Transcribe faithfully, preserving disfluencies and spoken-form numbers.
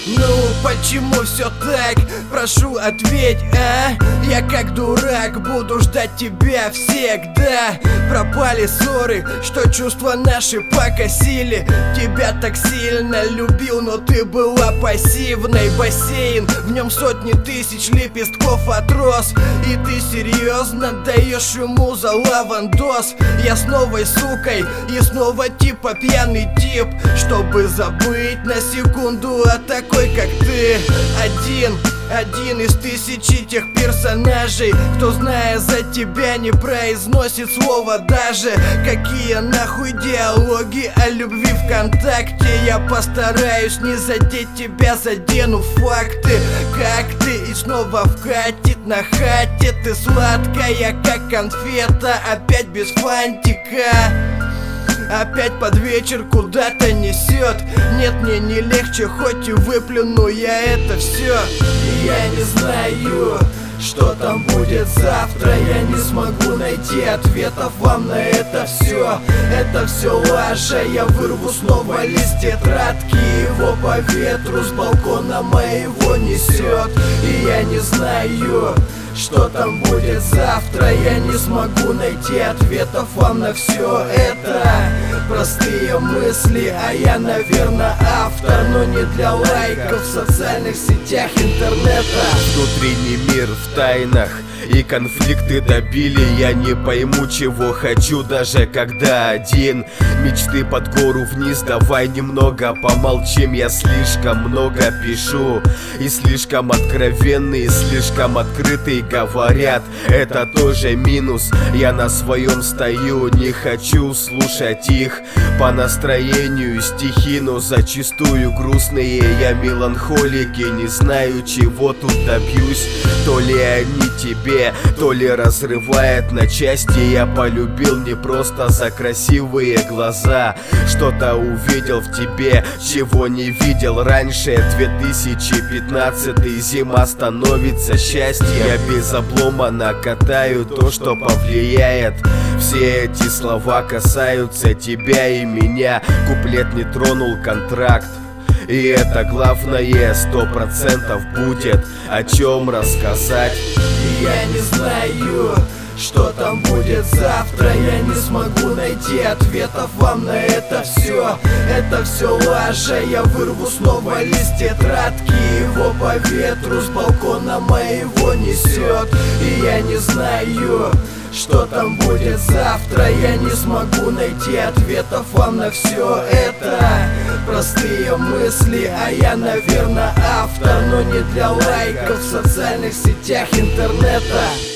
Ну почему все так? Прошу, ответь, а? Я как дурак буду ждать тебя всегда. Пропали ссоры, что чувства наши покосили. Тебя так сильно любил, но ты была пассивной. Бассейн, в нем сотни тысяч лепестков от роз. И ты серьезно даешь ему за лавандос? Я с новой сукой и снова типа пьяный тип, чтобы забыть на секунду о такой, как ты. Один, один из тысячи тех персонажей, кто, зная за тебя, не произносит слова даже. Какие нахуй диалоги о любви ВКонтакте? Я постараюсь не задеть тебя, задену факты. Как ты и снова вкатит на хате. Ты сладкая, как конфета, опять без фантика. Опять под вечер куда-то несет. Нет, мне не легче, хоть и выплюну я это все. И я не знаю, что там будет завтра. Я не смогу найти ответов вам на это все. Это все лажа, я вырву снова лист тетрадки. Его по ветру с балкона моего несет. И я не знаю, что там будет завтра. Я не смогу найти ответов вам на все это. Простые мысли, а я, наверное, автор. Но не для лайков в социальных сетях интернета. Внутренний мир в тайнах и конфликты добили. Я не пойму, чего хочу, даже когда один. Мечты под гору вниз, давай немного помолчим. Я слишком много пишу, и слишком откровенные, слишком открытые говорят. Это тоже минус, я на своем стою. Не хочу слушать их по настроению стихи, но зачастую грустные. Я меланхолик и не знаю, чего тут добьюсь. То ли они тебе, то ли разрывает на части. Я полюбил не просто за красивые глаза. Что-то увидел в тебе, чего не видел раньше. Две тысячи пятнадцатый, зима становится счастьем. Я без облома накатаю то, что повлияет. Все эти слова касаются тебя и меня. Куплет не тронул контракт, и это главное, сто процентов будет о чем рассказать. И я не знаю, что там будет завтра. Я не смогу найти ответов вам на это все. Это все лажа, я вырву снова лист тетрадки. Его по ветру с балкона моего несет. И я не знаю, что там будет завтра. Я не смогу найти ответов вам на все это. Простые мысли, а я, наверное, автор. Но не для лайков в социальных сетях интернета.